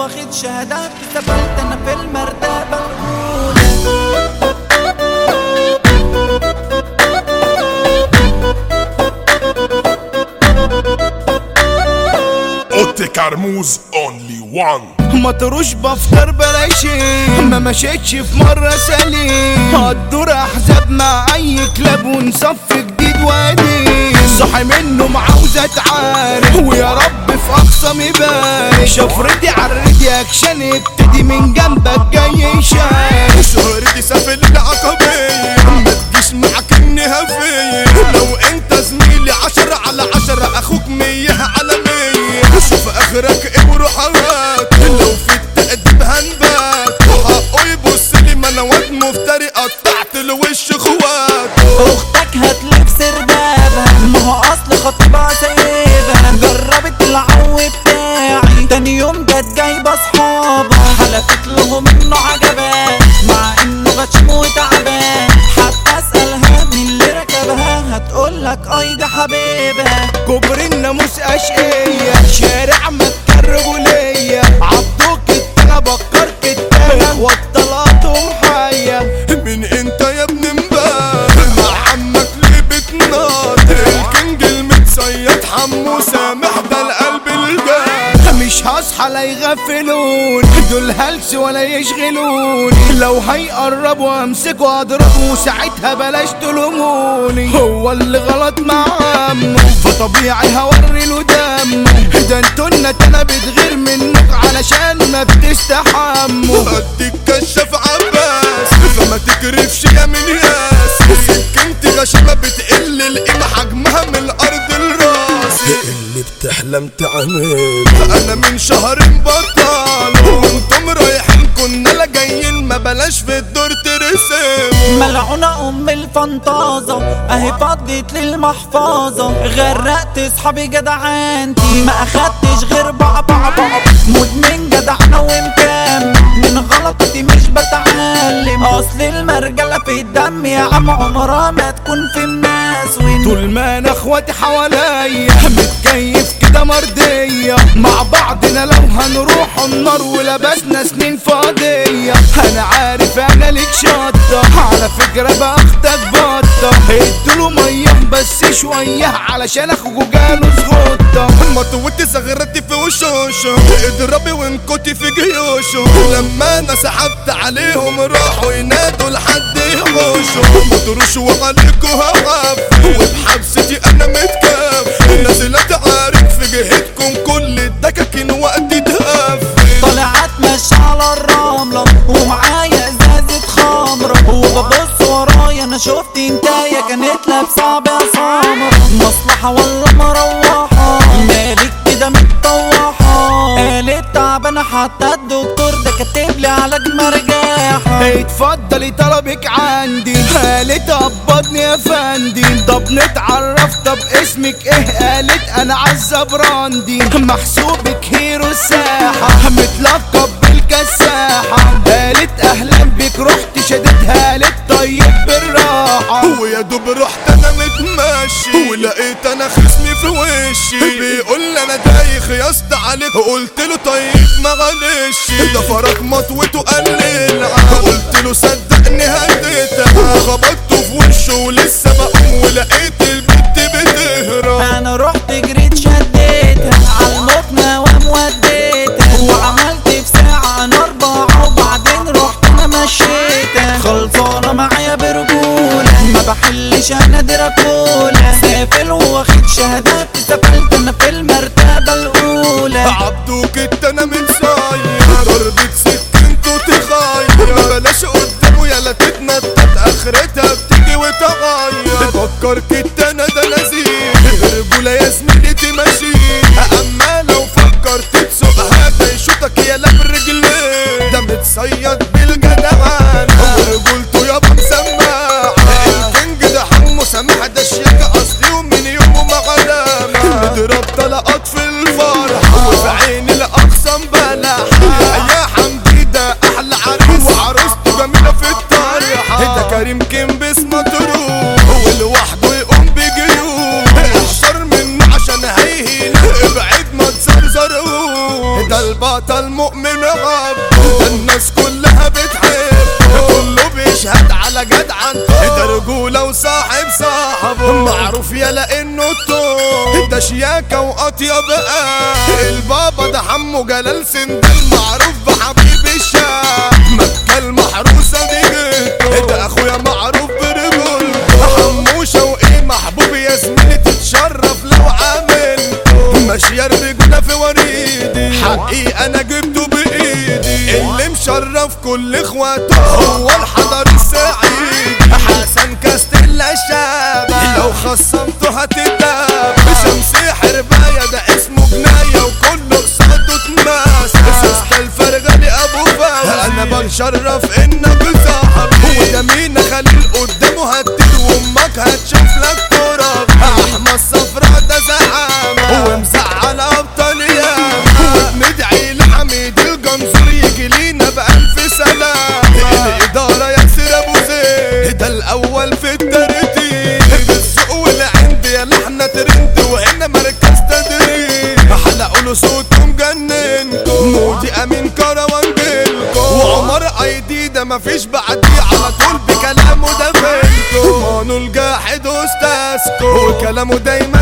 واخد شهادات اتقبلت انا في المرتبة الاولى. اوتي كرموز اونلي وان. مطروش بفطر بلاشي ما مشيتش في مرة سليم، هتدور احزاب مع اي كلاب ونصف جديد وقديم. صاحي منه عاوز اتعارك ويا رب في اقصى مبارك، شفرتي عالردي اكشن ابتدي من جنبك جاي يشارك. شهرتي سافل العقبية ما تجيش معاك النهافية، لو انت زميلي 10 على 10 اخوك 100 على 100. شوف اخرك ايه وروح هواك، لو في التأديب هنبات وحقه يبص لي ما انا واد مفتري قطعت الوش اخوات. اختك هتلف سردابها ما هو اصل خطيبها سايبها، جربت العو بتاعي تاني يوم جت جايبه اصحابها، حلفت لهم انه عجبان مع انه غشم وتعبان. حتى اسالها مين اللي ركبها هتقولك اي ده حبيبها. كبر الناموس اشقية شارع مكة الرجولية، عبدوك انا بكرت التاني وطلعتهم حية. من انت يا ابن امبارح مع عمك ليه بتناطر، الكينج المتصيد حمو سامح ده القلب الجاي. مش هصحى لا يغفلون دول هلس ولا يشغلوني، لو هيقربوا امسكوا اضربوا ساعتها بلاش تلوموني. هو اللي غلط مع عمه فطبيعي هوري له دمه، ده انتوا انا بتغير منك علشان ما بتستحموا. اديك كشاف عباس فما تكرفش يا من ياس، سكنتي غشمة بتقل القيمة حجمها من الارض الراس. اللي بتحلم تعمل انا من شهر بطل وانتم رايحين كنا لا جايين، ما بلاش في الدور ترسم. ملعونة ام الفنطازة اهي فضيت للمحفظة، غرقت اصحابي جدعانتي ما اخدتش غير بابا مدمن جدعنا ومكمل، من غلطتي مش بتعلم، اصل المرجلة في الدم يا عم عمرها ما تكون في الناس. طول ما انا اخواتي حواليا متكيف كده مرضية مع بعضنا، لو هنروح النار ولبسنا سنين فاضية. انا عارف انا ليك شطة على فكرة باخدك بطة، ادوله مية بس شوية علشان اخوكوا جاله زغطة. مطوتي زغرتي في وشوشه اضربي وانكتي في جيوشه، لما انا سحبت عليهم راحوا ينادوا لحد يحوشوا. مطروش وعليكوا هخاف وبحبستي انا متكاف، نازلة عارك في جهتكم كل الدكاكين وقت تهاف. طلعت ماشي على الرملة ومعايا ازازة خمرة، وببص ورايا انا شفت انتايه كانت لابسة ابيض سمرة. مصلحة ولا مروحة مالك كده متطوحة، قالت تعبانة حتى الدكتور ده كاتبلي علاج مرجاحة. اتفضلي طلبك عندي، قالت قبضني يا فندي. طب نتعرف طب اسمك ايه؟ قالت انا عزة براندي، محسوبك هيرو الساحة متلقب بالكساحة. قالت اهلا بك رحت شدتها قالت طيب بالراحة. ويا دوب رحت انا متمشي ولقيت انا خصمي في وشي بيقول لي انا دايخ يا اسطى عليك، قلت له طيب معلش ده فرق مطوته قلل، قلت له صدقني هديتها خبطته في وشه ولسه بقوم ولقيت البت بتهرب. انا رحت جريت شديتها عالمقنع وموديتها، وعملت في ساعة انا 4 وبعدين رحت انا مشيتها. خلصانة معايا برجولة ما بحلش انا دراكولا، سافل واخد شهادات اتقبلت انا في المرتبة الاولى. عبدوك انا متصاير ضربة سكنته تخير، بلاش قدامه يلا تتنطط اخرتها بتيجي وتغير. فكر انا ده نزيل رجولة يا زميلي تمشي، اما لو فكرت تسوقها ده يشوطك يلا برجليه. ده متصيد بالجدعان ورجولته يابا مسمع، الكينج ده حمو سامح ده شياكة اصلي ومن يومه ما غلامة. نضرب طلقات في الفرح وفي عين الاقسم بلح، يا حمدي ده احلى عريس وعروسته جميلة في الطرحة. ده كريم كيمبس مطروح هو لوحده يقوم بجيوب، الشر منه عشان هيهي بطل مؤمن غاب ده الناس كلها بتحب كله بيشهد على جدعان ده رجولة وصاحب صاحبه معروف يلا انه التوب ده شياكة واطيب البابا ده حمو جلال سندال معروف بحبيب الشعب مكة المحروسة دي جيته ده اخويا معروف برجولته حمو شوقي محبوب يا زميلي تتشرف لو عملته ماشية الرجولة في وريدي حقي انا جبته بايدي اللي مشرف كل اخواته هو الحضر السعيد حسن كاستيلا الشاب لو خصمته هتتاب بشمسي حرباية ده اسمه جناية وكله قصاده تماس سوسته الفرغلي ابو فوزي انا بتشرف انك صاحبي وده مين خليل قدامه هتدير وامك هتشوف لك تراب احمد صفرا ده زعامة ومزعل ابطال ياما وبندعي لحميد الجنزور يجي لينا بألف سلامة الإدارة ياسر أبو زيد ده الأول في الترتيب بالذوق والعند يا لحنا ترند وهنا مركز تدريب حلقوا له صوته مجننكم مودي أمين كروان جيلكم وعمر أيدي ده مفيش بعديه على طول بكلامه ده فيلكم مانو الجاحد أستاذكم وكلامه دايما